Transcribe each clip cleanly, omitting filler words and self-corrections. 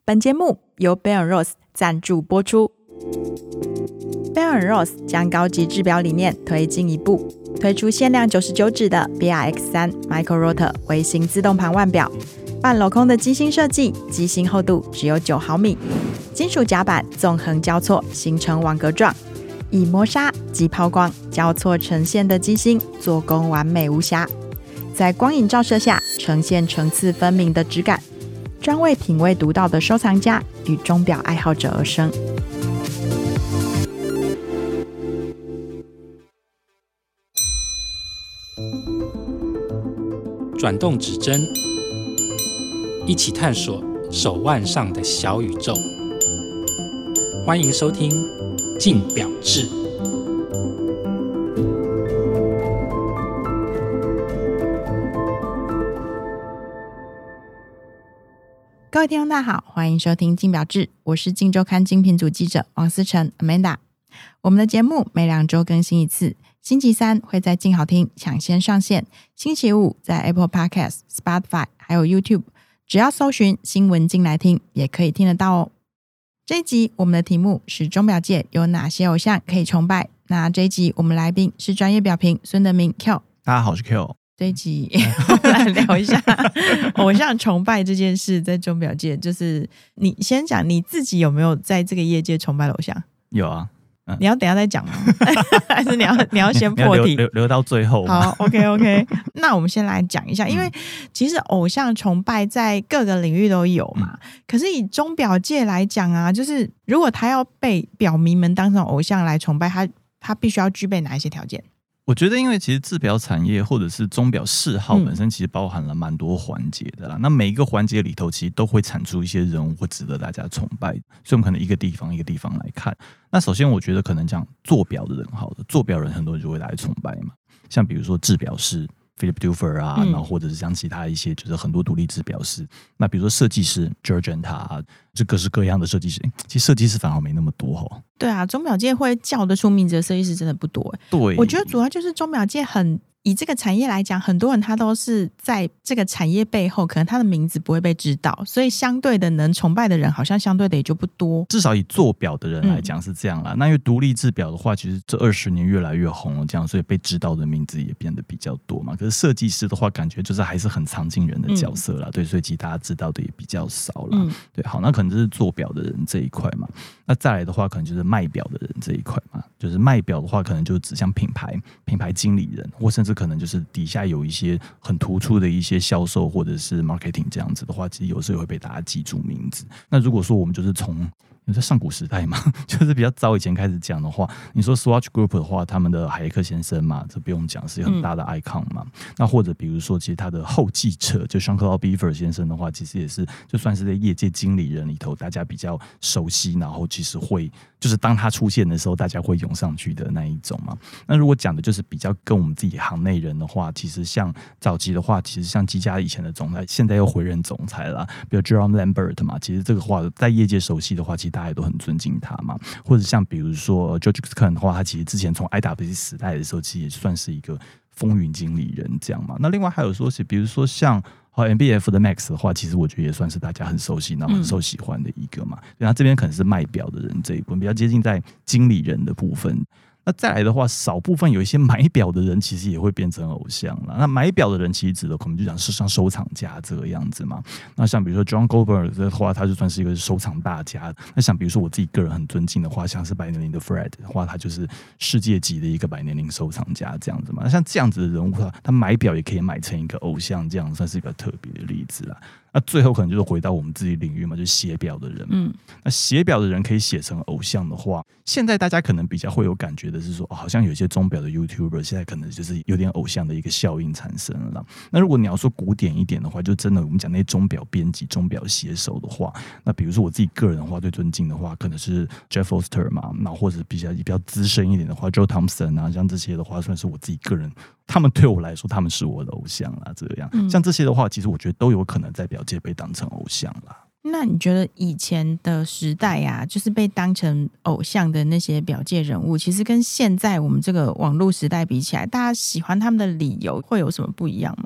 本节目由 Bell & Rose 赞助播出。Bell & Rose 将高级制表理念推进一步，推出限量99指的 BRX3 Micro Rotor 微型自动盘腕表，半镂空的机芯设计，机芯厚度只有9毫米，金属夹板纵横交错形成网格状，以磨砂及抛光交错呈现的机芯做工完美无瑕，在光影照射下呈现层次分明的质感，专为品味独到的收藏家与钟表爱好者而生。 转动指针，一起探索手腕上的小宇宙。欢迎收听《镜表志》。 各位听众大家好，欢迎收听《镜表志》，我是镜周刊精品组记者王思成 Amanda。我们的节目每2周更新一次，星期3会在镜好听抢先上线，星期5在 Apple Podcast、Spotify 还有 YouTube， 只要搜寻新闻进来听也可以听得到哦。这一集我们的题目是钟表界有哪些偶像可以崇拜，那这一集我们来宾是专业表评孙德明 Q。 大家好，我是 Q。 这一集我们来聊一下偶像崇拜这件事。在钟表界，就是你先讲你自己有没有在这个业界崇拜的偶像？ 有啊。 你要等一下再讲吗？还是你要先破题？ 留到最后。 好 OK 那我们先来讲一下，因为其实偶像崇拜在各个领域都有嘛，可是以钟表界来讲啊，就是如果他要被表迷们当成偶像来崇拜，他必须要具备哪一些条件？ 我觉得因为其实制表产业或者是钟表嗜好本身其实包含了蛮多环节的啦，那每一个环节里头其实都会产出一些人物会值得大家崇拜，所以我们可能一个地方来看。那首先我觉得可能讲做表的人好了，做表人很多人就会来崇拜嘛，像比如说制表师Philip Duffer 啊，然后或者是像其他一些就是很多独立制表师，那比如说设计师 Georgenta 啊，就各式各样的设计师，其实设计师反而没那么多哦。 对啊，钟表界会叫得出名字的设计师真的不多。 对， 我觉得主要就是钟表界以这个产业来讲，很多人他都是在这个产业背后，可能他的名字不会被知道，所以相对的能崇拜的人好像相对的也就不多。 至少以做表的人来讲是这样啦。那因为独立制表的话，其实这20年越来越红了，这样所以被知道的名字也变得比较多嘛。可是设计师的话，感觉就是还是很常进人的角色啦，对，所以其实大家知道的也比较少啦。对，好，那可能就是做表的人这一块嘛。那再来的话，可能就是卖表的人这一块嘛。就是卖表的话，可能就指向品牌经理人，或甚至可能就是底下有一些很突出的一些销售或者是 marketing 这样子的话，其实有时候也会被大家记住名字。那如果说我们就是从在上古时代嘛，就是比较早以前开始讲的话，你说 Swatch Group 的话，他们的海耶克先生嘛，这不用讲，是很大的 icon 嘛。那或者比如说，其实他的后继者就 Jean-Claude Biver 先生的话，其实也是就算是在业界经理人里头，大家比较熟悉，然后其实会就是当他出现的时候，大家会涌上去的那一种嘛。那如果讲的就是比较跟我们自己行内人的话，其实像早期的话，其实像积家以前的总裁，现在又回任总裁了，比如 Jerome Lambert 嘛，其实这个话在业界熟悉的话，其实大家也都很尊敬他嘛。或者像比如说 George Kern 的话，他其实之前从 IWC 时代的时候，其实也算是一个风云经理人这样嘛。那另外还有说是比如说像MBF 的 Max 的话，其实我觉得也算是大家很熟悉然后很受喜欢的一个嘛。然后这边可能是卖表的人这一部分比较接近在经理人的部分。那再来的话，少部分有一些买表的人其实也会变成偶像了。那买表的人其实指的可能就讲是像收藏家这个样子嘛。那像比如说 John Goldberg 的话，他就算是一个收藏大家。那像比如说我自己个人很尊敬的话，像是百年灵的 Fred 的话，他就是世界级的一个百年灵收藏家这样子嘛。那像这样子的人物，他买表也可以买成一个偶像，这样算是一个特别的例子啦。那最后可能就是回到我们自己领域嘛，就是写表的人。那写表的人可以写成偶像的话，现在大家可能比较会有感觉的是说，好像有些钟表的 YouTuber 现在可能就是有点偶像的一个效应产生了啦。那如果你要说古典一点的话，就真的我们讲那些钟表编辑、钟表写手的话，那比如说我自己个人的话，最尊敬的话，可能是 Jeff Foster 嘛，那或者比较资深一点的话 Joe Thompson 啊，像这些的话，算是我自己个人，他们对我来说，他们是我的偶像啦。这样，像这些的话，其实我觉得都有可能在表界被当成偶像啦。 那你觉得以前的时代啊，就是被当成偶像的那些表界人物，其实跟现在我们这个网络时代比起来，大家喜欢他们的理由会有什么不一样吗？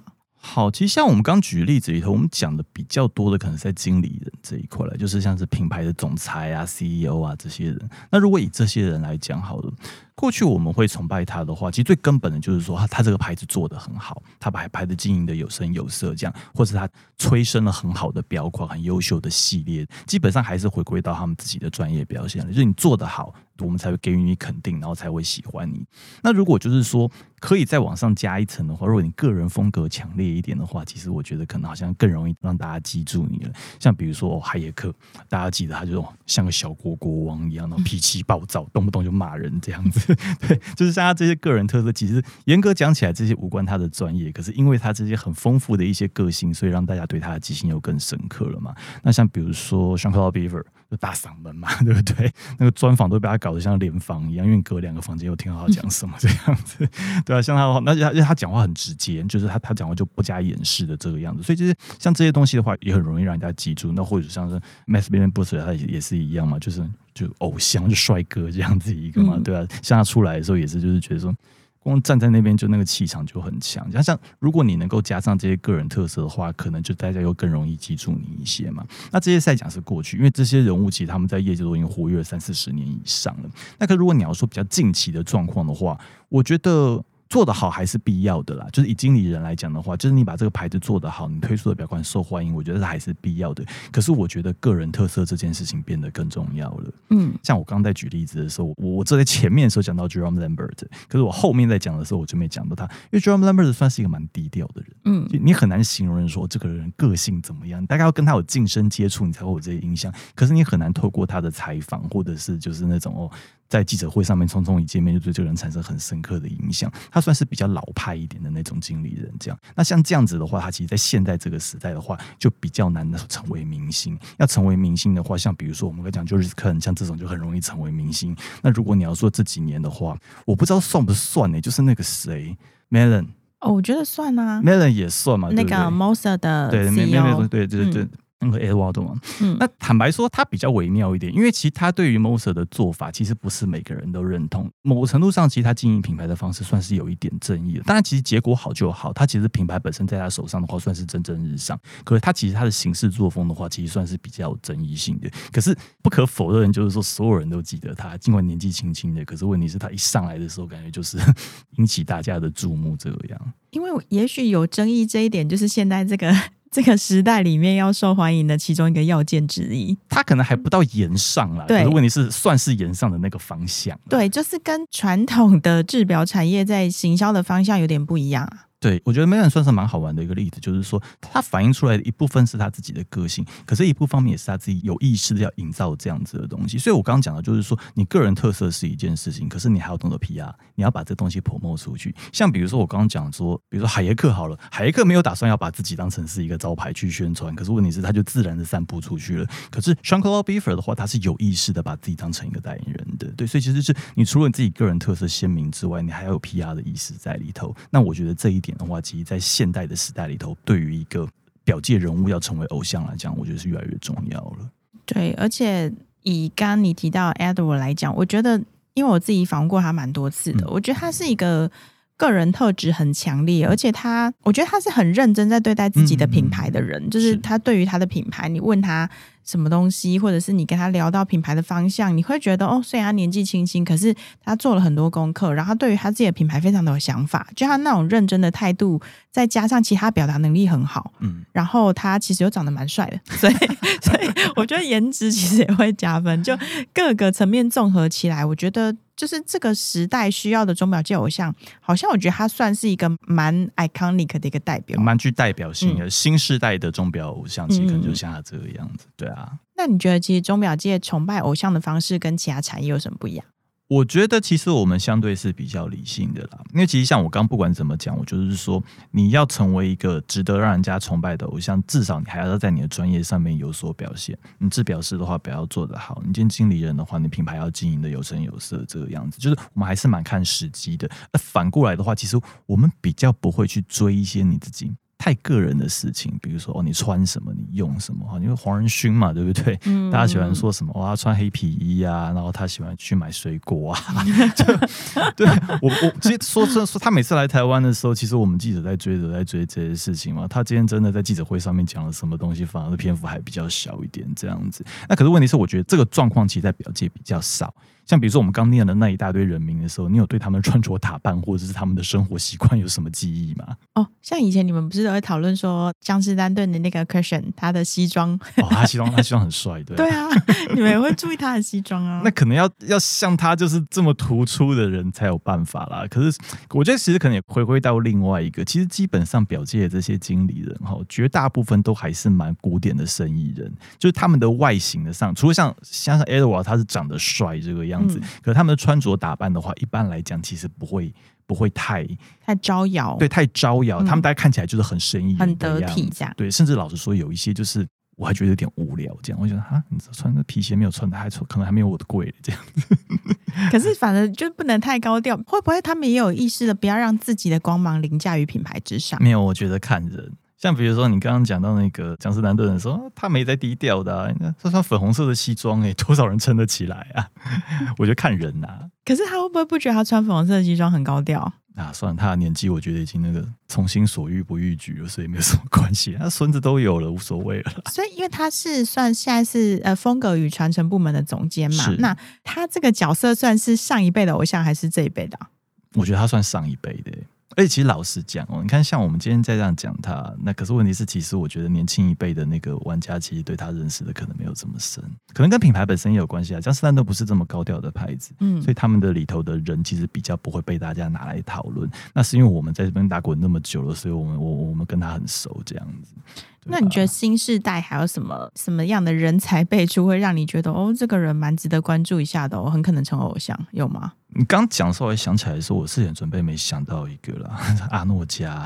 好，其实像我们刚举的例子里头，我们讲的比较多的可能是在经理人这一块了，就是像是品牌的总裁啊、CEO 啊这些人。那如果以这些人来讲好了，过去我们会崇拜他的话，其实最根本的就是说他这个牌子做得很好，他把牌子经营的有声有色，这样，或者他催生了很好的标款、很优秀的系列，基本上还是回归到他们自己的专业表现了。就是你做得好，我们才会给予你肯定，然后才会喜欢你。那如果就是说可以再往上加一层的话，如果你个人风格强烈一点的话，其实我觉得可能好像更容易让大家记住你了。像比如说海耶克，大家记得他就像个小国王一样，脾气暴躁，动不动就骂人这样子。对，就是像他这些个人特色，其实严格讲起来，这些无关他的专业，可是因为他这些很丰富的一些个性，所以让大家对他的记性又更深刻了嘛。那像比如说 Jean-Claude Biver 就大嗓门嘛，对不对？那个专访都被他搞得像联访一样，因为隔2个房间又听到他讲什么这样子。对啊，像他，那他讲话很直接，就是他讲话就不加掩饰的这个样子。所以就是像这些东西的话，也很容易让人家记住。那或者像是 Max Bienenbousser 他也是一样嘛，就偶像就帅哥这样子一个嘛，对啊，像他出来的时候也是，就是觉得说，光站在那边就那个气场就很强。像如果你能够加上这些个人特色的话，可能就大家又更容易记住你一些嘛。那这些赛讲是过去，因为这些人物其实他们在业界都已经活跃了30-40年以上了。那可如果你要说比较近期的状况的话，我觉得做得好还是必要的啦，就是以经理人来讲的话，就是你把这个牌子做得好，你推出的表款受欢迎，我觉得还是必要的。可是我觉得个人特色这件事情变得更重要了。像我刚刚在举例子的时候，我这在前面的时候讲到 Jerome Lambert， 可是我后面在讲的时候我就没讲到他，因为 Jerome Lambert 算是一个蛮低调的人，你很难形容人说这个人个性怎么样，大概要跟他有近身接触，你才会有这些印象。可是你很难透过他的采访，或者是就是那种在记者会上面匆匆一见面就对这个人产生很深刻的影响，他算是比较老派一点的那种经理人这样。那像这样子的话，他其实在现在这个时代的话就比较难成为明星。要成为明星的话，像比如说我们刚讲就是可能像这种就很容易成为明星。那如果你要说这几年的话，我不知道算不算呢？就是那个谁 Mellon， 我觉得算啊 Mellon 也算嘛， 那个 Moser 的 CEO， 对。 那个 Eduardo 嘛，那坦白说他比较微妙一点，因为其实他对于 Moser 的做法其实不是每个人都认同。某个程度上，其实他经营品牌的方式算是有一点争议的。当然，其实结果好就好，他其实品牌本身在他手上的话算是蒸蒸日上。可是他其实他的行事作风的话，其实算是比较有争议性的。可是不可否认，就是说所有人都记得他，尽管年纪轻轻的，可是问题是他一上来的时候，感觉就是引起大家的注目这样。 因为也许有争议这一点，就是现在这个时代里面要受欢迎的其中一个要件之一。 他可能还不到言上啦，可是问题是算是言上的那个方向。 对，就是跟传统的制表产业在行销的方向有点不一样啊。 对，我觉得 Mellon 算是蛮好玩的一个例子，就是说他反映出来的一部分是他自己的个性，可是一部方面也是他自己有意识的要营造这样子的东西。所以我刚刚讲的就是说，你个人特色是一件事情，可是你还要懂得 PR， 你要把这东西 promote 出去。像比如说我刚刚讲说，比如说海耶克好了，海耶克没有打算要把自己当成是一个招牌去宣传，可是问题是他就自然的散布出去了。可是 Jean-Claude Biver 的话，他是有意识的把自己当成一个代言人的。对，所以其实是你除了你自己个人特色鲜明之外，你还要有 PR 的意识在里头。那我觉得这一点的话，其实在现代的时代里头，对于一个表界人物要成为偶像来讲，我觉得是越来越重要了。 对，而且以刚刚你提到 Edward 来讲，我觉得因为我自己访问过他蛮多次的，我觉得他是一个个人特质很强烈，而且我觉得他是很认真在对待自己的品牌的人，就是他对于他的品牌，你问他什么东西，或者是你跟他聊到品牌的方向，你会觉得虽然他年纪轻轻，可是他做了很多功课，然后他对于他自己的品牌非常的有想法，就他那种认真的态度，再加上其他表达能力很好，然后他其实又长得蛮帅的，所以我觉得颜值其实也会加分，就各个层面综合起来，我觉得就是这个时代需要的钟表界偶像，好像我觉得他算是一个蛮 iconic 的一个代表， 蛮具代表性的新世代的钟表偶像，其实可能就像他这个样子。对啊， 那你觉得其实钟表界崇拜偶像的方式跟其他产业有什么不一样？ 我觉得其实我们相对是比较理性的啦，因为其实像我刚不管怎么讲，我就是说你要成为一个值得让人家崇拜的偶像，至少你还要在你的专业上面有所表现。你制表师的话表要做得好，你今天经理人的话，你品牌要经营的有声有色，这个样子就是我们还是蛮看时机的。反过来的话，其实我们比较不会去追一些你自己太个人的事情，比如说你穿什么，你用什么，因为黄仁勋嘛，对不对？大家喜欢说什么他穿黑皮衣啊，然后他喜欢去买水果啊。对，我其实说他每次来台湾的时候，其实我们记者在追这些事情嘛。他今天真的在记者会上面讲了什么东西，反而是篇幅还比较小一点这样子。那可是问题是，我觉得这个状况其实在表界比较少。像比如说我们刚念的那一大堆人名的时候，你有对他们穿着打扮或者是他们的生活习惯有什么记忆吗？ 像以前你们不是都会讨论说江诗丹顿的那个 Christian 他的西装他西装很帅，对。 对啊，你们也会注意他的西装啊。 那可能要像他就是这么突出的人才有办法啦。可是我觉得其实可能也回归到另外一个，其实基本上表界的这些经理人绝大部分都还是蛮古典的生意人，就是他们的外形的上，除了像 Edward 他是长得帅这个样子，可是他们的穿着打扮的话，一般来讲其实不会太招摇， 对，太招摇。他们大家看起来就是很生意人很的样子， 得体这样。 对，甚至老实说，有一些就是我还觉得有点无聊这样。我觉得你穿的皮鞋没有穿的可能还没有我的贵这样子。 可是反正就不能太高调，会不会他们也有意识的不要让自己的光芒凌驾于品牌之上？ 没有，我觉得看人。像比如说你刚刚讲到那个江诗丹顿的时候，他没在低调的他穿粉红色的西装多少人撑得起来啊？我觉得看人啊。 可是他会不会不觉得他穿粉红色的西装很高调？ 算了，他的年纪我觉得已经那个从心所欲不逾矩了，所以没有什么关系。他孙子都有了，无所谓了。 所以因为他是算现在是风格与传承部门的总监嘛，那他这个角色算是上一辈的偶像还是这一辈的我觉得他算上一辈的而且其实老实讲你看像我们今天在这样讲他，那可是问题是，其实我觉得年轻一辈的那个玩家其实对他认识的可能没有这么深，可能跟品牌本身也有关系江诗丹顿不是这么高调的牌子，所以他们的里头的人其实比较不会被大家拿来讨论。那是因为我们在这边打滚那么久了，所以我们跟他很熟这样子。 那你觉得新世代还有什么样的人才辈出会让你觉得这个人蛮值得关注一下的很可能成为偶像，有吗？ 你刚讲的时候我想起来的时候，我事前准备没想到一个啦，阿诺家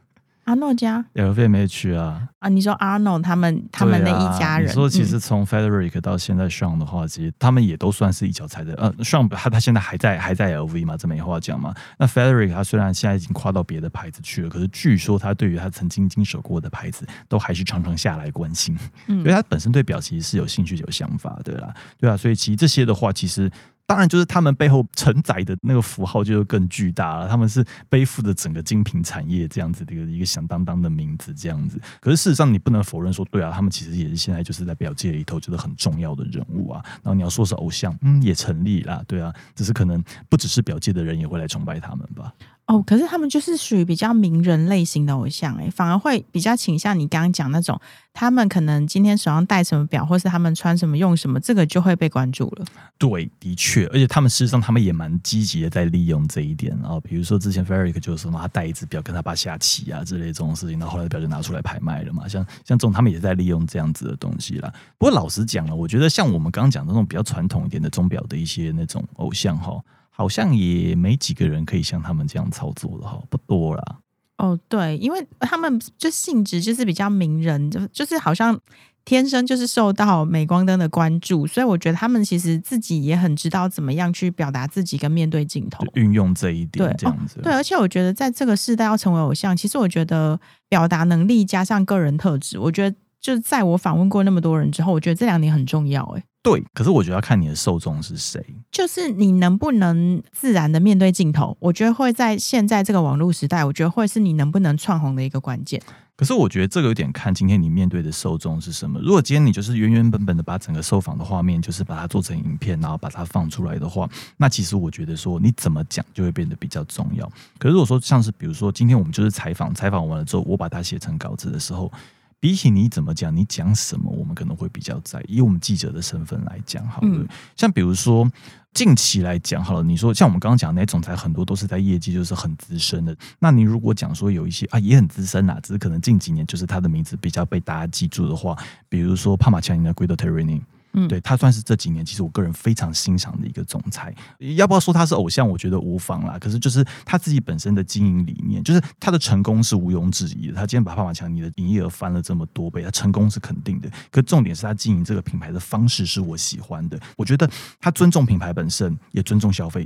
LVMH 你说 Arnold 他们那一家人， 你说其实从 Frederick 到现在 Sean 的话，其实他们也都算是一脚踩在Sean 他现在还在 LV 嘛，这没话讲嘛。那 Frederick 他虽然现在已经跨到别的牌子去了，可是据说他对于他曾经经手过的牌子都还是常常下来关心，所以他本身对表其实是有兴趣有想法的啦，对啊，所以其实这些的话，其实当然就是他们背后承载的那个符号就更巨大了，他们是背负着整个精品产业这样子的一个响当当的名字这样子。可是事实上你不能否认说，对啊，他们其实也是现在就是在表界里头就是很重要的人物啊。然后你要说是偶像，也成立啦，对啊，只是可能不只是表界的人也会来崇拜他们吧。 可是他们就是属于比较名人类型的偶像反而会比较倾向你刚刚讲那种，他们可能今天手上戴什么表，或是他们穿什么用什么，这个就会被关注了。 对，的确，而且他们事实上他们也蛮积极的在利用这一点比如说之前 Frederick 就说他戴一只表跟他爸下棋之类这种事情，然后后来表就拿出来拍卖了嘛，像这种他们也在利用这样子的东西啦。不过老实讲了，我觉得像我们刚刚讲的那种比较传统一点的钟表的一些那种偶像好像也没几个人可以像他们这样操作的不多啦。 对，因为他们就性质就是比较名人，就是好像天生就是受到镁光灯的关注，所以我觉得他们其实自己也很知道怎么样去表达自己跟面对镜头， 运用这一点这样子。 对，而且我觉得在这个世代要成为偶像，其实我觉得表达能力加上个人特质，我觉得就是在我访问过那么多人之后，我觉得这2点很重要对，可是我觉得要看你的受众是谁， 就是你能不能自然的面对镜头，我觉得会在现在这个网络时代，我觉得会是你能不能窜红的一个关键。 可是我觉得这个有点看今天你面对的受众是什么。如果今天你就是原原本本的把整个受访的画面就是把它做成影片，然后把它放出来的话，那其实我觉得说你怎么讲就会变得比较重要。可是如果说像是比如说今天我们就是采访完了之后，我把它写成稿子的时候，比起你怎么讲，你讲什么，我们可能会比较在意。以我们记者的身份来讲好了，像比如说近期来讲好了，你说像我们刚刚讲的那总裁很多都是在业界就是很资深的，那你如果讲说有一些也很资深只是可能近几年就是他的名字比较被大家记住的话，比如说帕玛强尼的 Guido Terrini，对，他算是这几年其实我个人非常欣赏的一个总裁。要不要说他是偶像，我觉得无妨啦。可是就是他自己本身的经营理念，就是他的成功是毋庸置疑的。他今天把帕玛强尼的营业额翻了这么多倍，他成功是肯定的。可重点是他经营这个品牌的方式是我喜欢的。我觉得他尊重品牌本身，也尊重消费者。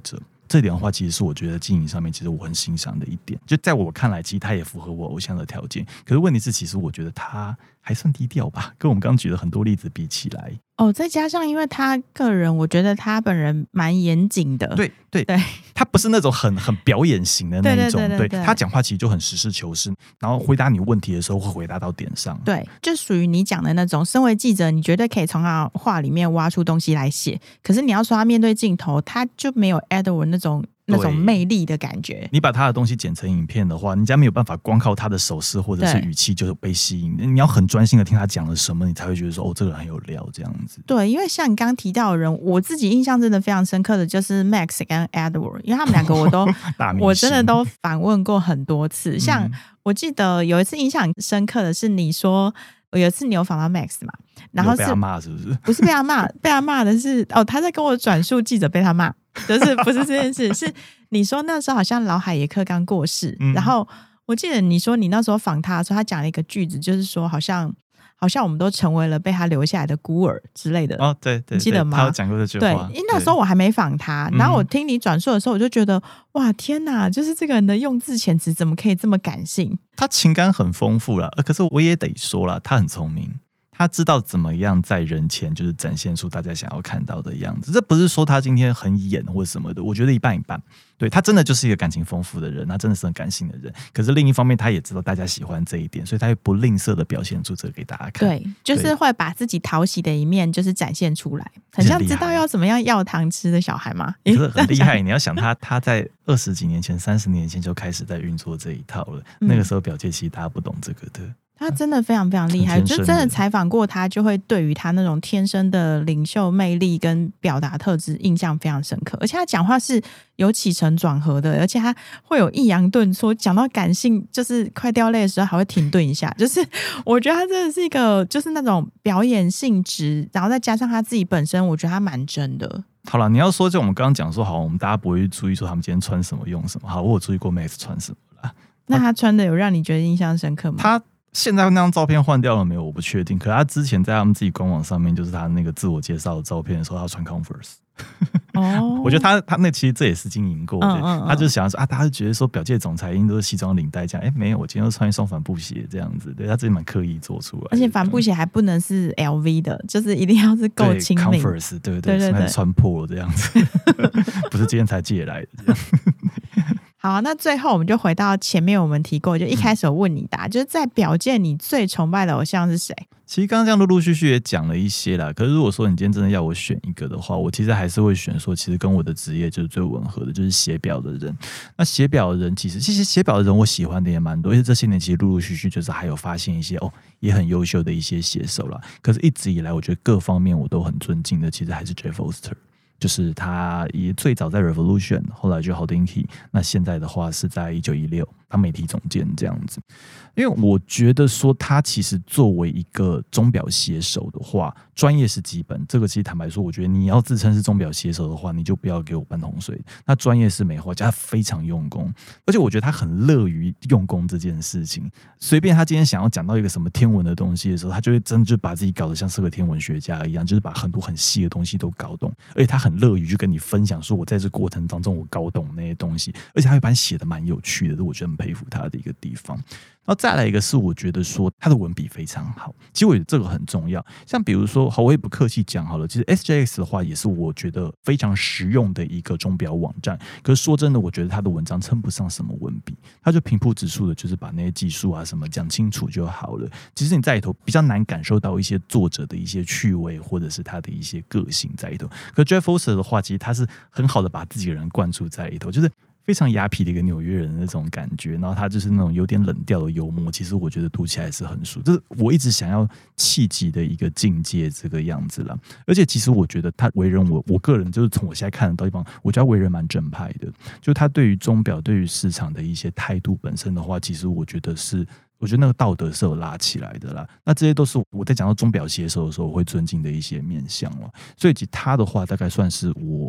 这点的话其实是我觉得经营上面其实我很欣赏的一点，就在我看来其实他也符合我偶像的条件，可是问题是其实我觉得他还算低调吧，跟我们刚刚举的很多例子比起来。 再加上因为他个人我觉得他本人蛮严谨的， 对，他不是那种很表演型的那一种，对，他讲话其实就很实事求是，然后回答你问题的时候会回答到点上， 对，就属于你讲的那种身为记者你绝对可以从他话里面挖出东西来写，可是你要说他面对镜头他就没有 Edward 那种魅力的感觉。你把他的东西剪成影片的话，人家没有办法光靠他的手势或者是语气就被吸引，你要很专心的听他讲了什么，你才会觉得说这个人很有料这样子。 对，因为像你刚刚提到的人，我自己印象真的非常深刻的就是 Max 跟 Edward， 因为他们两个我都我真的都反问过很多次。像我记得有一次印象很深刻的是你说有一次你有访到 Max 嘛，然后被他骂是不是？ 不是被他骂，被他骂的是他在跟我转述记者被他骂，就是不是这件事，是你说那时候好像老海耶克刚过世，然后我记得你说你那时候访他的时候，他讲了一个句子，就是说好像我们都成为了被他留下来的孤儿之类的。 对， 你记得吗？ 他有讲过这句话。 对，因为那时候我还没访他，然后我听你转述的时候，我就觉得哇天哪，就是这个人的用字遣词怎么可以这么感性？ 他情感很丰富啦，可是我也得说啦，他很聪明。他知道怎么样在人前就是展现出大家想要看到的样子，这不是说他今天很演或什么的，我觉得一半一半。对，他真的就是一个感情丰富的人，他真的是很感性的人，可是另一方面他也知道大家喜欢这一点，所以他会不吝啬的表现出这个给大家看。 对，就是会把自己讨喜的一面就是展现出来，很像知道要怎么样要糖吃的小孩吗？ 可是很厉害。你要想他在20几年前30年前就开始在运作这一套了，那个时候表界其实大家不懂这个的。 他真的非常非常厉害，就真的采访过他，就会对于他那种天生的领袖魅力跟表达特质印象非常深刻。而且他讲话是有起承转合的，而且他会有抑扬顿挫，讲到感性就是快掉泪的时候还会停顿一下。就是我觉得他真的是一个就是那种表演性质，然后再加上他自己本身，我觉得他蛮真的。 好了，你要说就我们刚刚讲说好，我们大家不会去注意说他们今天穿什么用什么。好，我有注意过 Max 穿什么啦。 那他穿的有让你觉得印象深刻吗？ 他现在那张照片换掉了没有？我不确定。可是他之前在他们自己官网上面，就是他那个自我介绍的照片的时候，他穿 Converse。我觉得他那其实这也是经营过的，他就想说大家就觉得说表界总裁应都是西装领带这样，没有，我今天都穿一双帆布鞋这样子，对他自己蛮刻意做出来的。 而且帆布鞋还不能是 LV 的，就是一定要是够亲民 Converse， 对，穿破这样子，不是今天才借来的这样。 好，那最后我们就回到前面我们提过，就一开始我问你答，就是在表界你最崇拜的偶像是谁？ 其实刚刚这样陆陆续续也讲了一些啦，可是如果说你今天真的要我选一个的话，我其实还是会选说，其实跟我的职业就是最吻合的，就是写表的人。那写表的人其实写表的人我喜欢的也蛮多，而且这些年其实陆陆续续就是还有发现一些也很优秀的一些写手啦。可是一直以来我觉得各方面我都很尊敬的，其实还是 Jeff Foster。就是他也最早在 Revolution， 后来就 Hodinkee， 那现在的话是在1916当媒体总监这样子。因为我觉得说他其实作为一个钟表写手的话，专业是基本，这个其实坦白说，我觉得你要自称是钟表写手的话，你就不要给我半桶水。那专业是美化，加他非常用功，而且我觉得他很乐于用功这件事情。随便他今天想要讲到一个什么天文的东西的时候，他就会真的就把自己搞得像是个天文学家一样，就是把很多很细的东西都搞懂，而且他很乐于去跟你分享说我在这过程当中我搞懂那些东西，而且他会把你写得蛮有趣的，这我觉得很佩服他的一个地方。然后再来一个是我觉得说他的文笔非常好，其实我觉得这个很重要。像比如说好，我也不客气讲好了，其实 SJX 的话也是我觉得非常实用的一个钟表网站，可是说真的我觉得他的文章称不上什么文笔，他就平铺直述的就是把那些技术啊什么讲清楚就好了。其实你在里头比较难感受到一些作者的一些趣味或者是他的一些个性在里头。可 Jeff Foster 的话其实他是很好的把自己的人灌注在里头，就是非常雅痞的一个纽约人的那种感觉，然后他就是那种有点冷调的幽默，其实我觉得读起来是很舒服，这是我一直想要企及的一个境界这个样子啦。而且其实我觉得他为人，我个人就是从我现在看得到地方，我觉得他为人蛮正派的，就他对于钟表对于市场的一些态度本身的话，其实我觉得那个道德是有拉起来的啦。那这些都是我在讲到钟表写手的时候我会尊敬的一些面向了。所以他的话大概算是我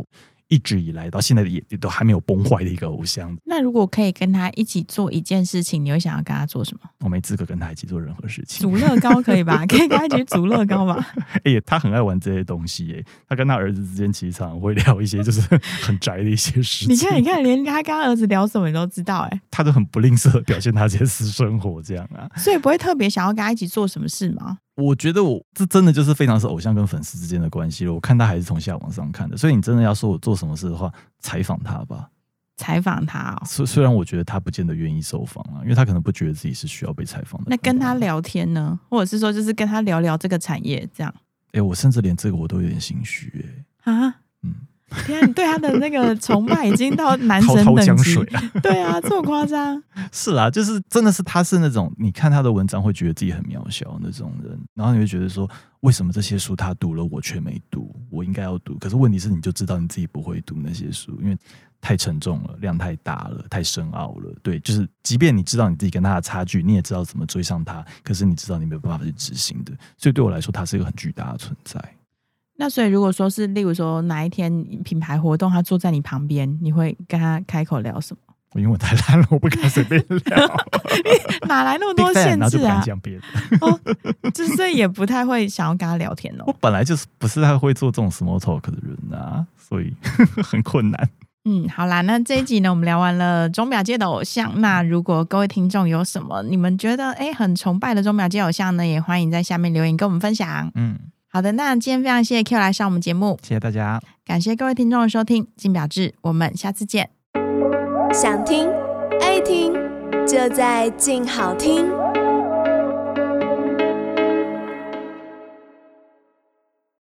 一直以来到现在也都还没有崩坏的一个偶像。 那如果可以跟他一起做一件事情，你会想要跟他做什么？ 我没资格跟他一起做任何事情。 组乐高可以吧？可以跟他一起组乐高吧？ 他很爱玩这些东西他跟他儿子之间其实常常会聊一些就是很宅的一些事情。 你看，连他跟他儿子聊什么你都知道他就很不吝啬的表现他这些私生活这样啊。 所以不会特别想要跟他一起做什么事吗？ 我觉得这真的就是非常是偶像跟粉丝之间的关系了。我看他还是从下往上看的，所以你真的要说我做什么事的话，采访他吧。 采访他虽然我觉得他不见得愿意受访因为他可能不觉得自己是需要被采访的。 那跟他聊天呢？或者是说就是跟他聊聊这个产业这样？ 我甚至连这个我都有点心虚天啊，你对他的那个崇拜已经到男神等级， 滔滔江水对啊，这么夸张？ 是啦，就是真的是他是那种你看他的文章会觉得自己很渺小那种人，然后你会觉得说为什么这些书他读了我却没读，我应该要读，可是问题是你就知道你自己不会读那些书，因为太沉重了，量太大了，太深奥了。对，就是即便你知道你自己跟他的差距，你也知道怎么追上他，可是你知道你没有办法去执行的，所以对我来说他是一个很巨大的存在。 那所以如果说是例如说哪一天品牌活动他坐在你旁边，你会跟他开口聊什么？ 因为我太烂了，我不敢随便聊哪来那么多限制啊？ 然后就不敢讲别的就是所以也不太会想要跟他聊天我本来就是不是太会做这种 small talk 的人啊，所以很困难。 好啦，那这一集呢我们聊完了钟表界的偶像，那如果各位听众有什么你们觉得很崇拜的钟表界偶像呢，也欢迎在下面留言跟我们分享。好的，那今天非常谢谢 Q 来上我们节目， 谢谢大家， 感谢各位听众的收听，金表志，我们下次见。 想听爱听就在静好听。